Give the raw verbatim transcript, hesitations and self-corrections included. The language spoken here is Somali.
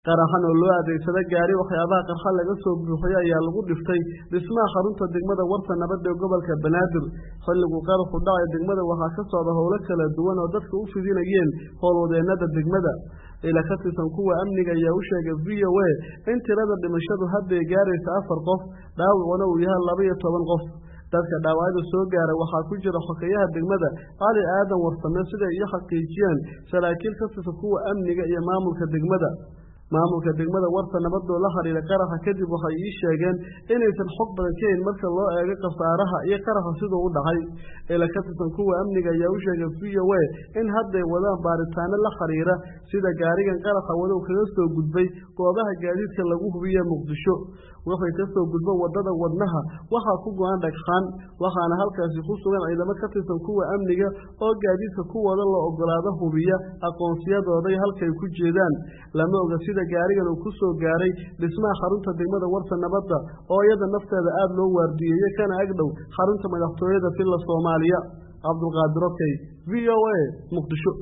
qaraxan oo loo adeegsada gaari waxyaabaha qarxa laga soo buuxiyay ayaa lagu dhiftay dhismaha xarunta degmada warta nabad ee gobolka Banaadir xilligu qaraxu dhacay degmada waxaa ka socda howlo kala duwan oo dadka u fidinayeen howlwadeenada degmada ila ka tirsan kuwa amniga ayaa u sheegay V O A in tirada dhimashadu hadda ay gaarayso afar qof dhaawacuna uu yahay laba iyo toban qof dadka dhaawacada soo gaaray waxaa ku jira xogeyaha degmada Ali Aadan Warsame sida ay xaqiijiyeen saraakiil ka tirsan kuwa amniga iyo maamulka degmada maamulka degmada warta nabad oo la xiriira qaraxa kadib waxay ii sheegeen inaysan xog badan ka helin marka loo eego qasaaraha iyo qaraxa sida uu dhacay ila ka tirsan kuwa amniga ayaa u sheegay V O A in hadda ay wadaan baaritaano la xiriira sida gaarigan qaraxa wada uu kaga soo gudbay goobaha gaadiidka lagu hubiyo Muqdisho waxay ka soo gudbo wadada wadnaha waxa ku go'an dhagxaan waxaana halkaasi ku sugan ciidamo ka tirsan kuwa amniga oo gaadiidka ku wada loo ogolaado hubiya aqoonsiyadooda halkay ku jeedaan lama oga sida gaarigan uu ku soo gaaray dhismaha xarunta degmada warta nabadda oo iyada nafteeda aad loo waardiyeeyay kana agdhow xarunta madaxtooyada filla Soomaaliya Abdul Qaadir Okey V O A Muqdisho.